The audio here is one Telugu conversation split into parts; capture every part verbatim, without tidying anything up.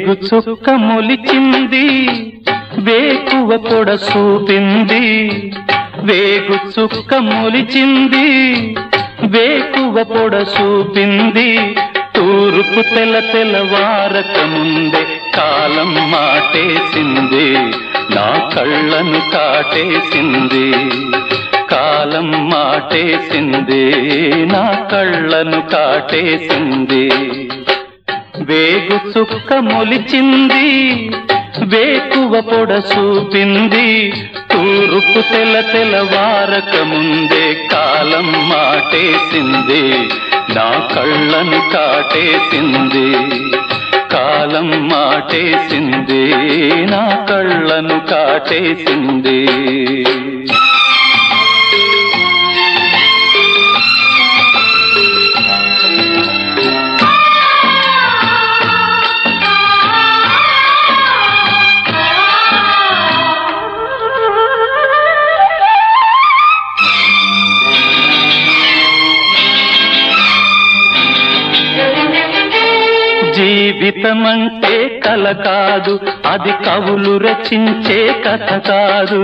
వేగు చుక్క మొలిచింది వేకువ పొడ చూపింది వేగు చుక్క మొలిచింది వేకువ పొడ చూపింది తూర్పు తెల తెలవారక ముందే కాలం మాటేసింది నా కళ్ళను కాటేసింది కాలం మాటేసింది నా కళ్ళను కాటేసింది వేగు చుక్క మొలిచింది వేకువ పొడ చూపింది తూర్పు తెల తెలవారక ముందే కాలం మాటేసింది నా కళ్ళను కాటేసింది కాలం మాటేసింది నా కళ్ళను కాటేసింది జీవితమంటే కల కాదు అది కవులు రచించే కథ కాదు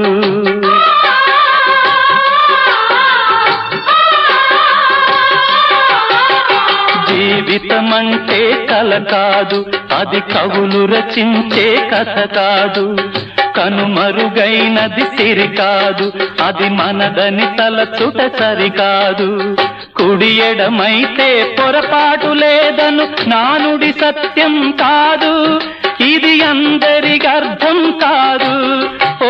జీవితమంటే కల కాదు అది కవులు రచించే కథ కాదు కనుమరుగైనది సిరి కాదు అది మనదని తలచుట సరికాదు కుడి ఎడమైతే పొరపాటు లేదను నానుడి సత్యం కాదు ఇది అందరికి అర్థం కాదు ఓ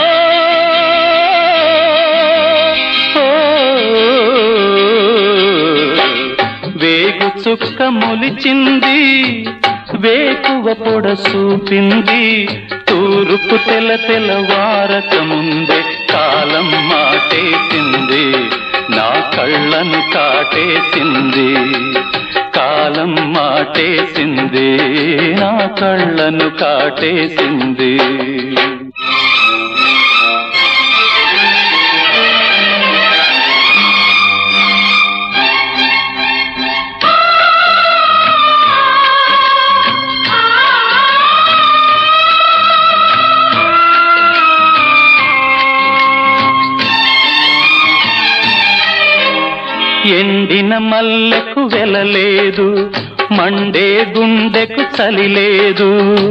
వేగు చుక్క మొలిచింది వేకువ పొడ చూపింది తూర్పు తెల తెలవారక ముందే కాలం మాటేసింది నా కళ్ళను కాటేసింది కాలం మాటేసింది నా కళ్ళను కాటేసింది ఎండిన మల్లెకు వెలలేదు మండే గుండెకు చలి లేదు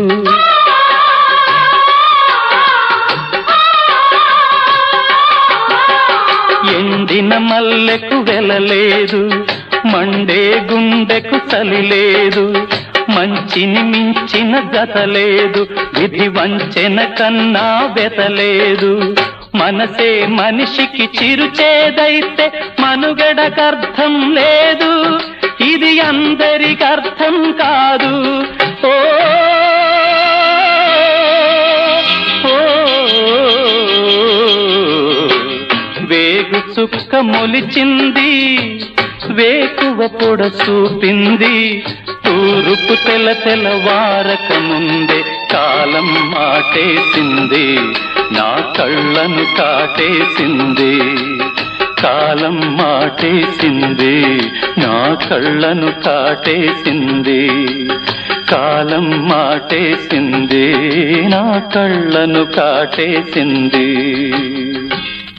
ఎండిన మల్లెకు వెలలేదు మండే గుండెకు చలి లేదు మంచిని మించిన గత లేదు విధి వంచెన కన్నా వెతలేదు మనసే మనిషికి చిరుచేదైతే మనుగడకర్థం లేదు ఇది అందరికి అర్థం కాదు ఓ వేగు చుక్క మొలిచింది వేకువ పొడ చూపింది తూర్పు తెల తెలవారక ముందే కాలం మాటేసింది నా కళ్ళను కాటేసింది కాలం మాటేసింది నా కళ్ళను కాటేసింది కాలం మాటేసింది నా కళ్ళను కాటేసింది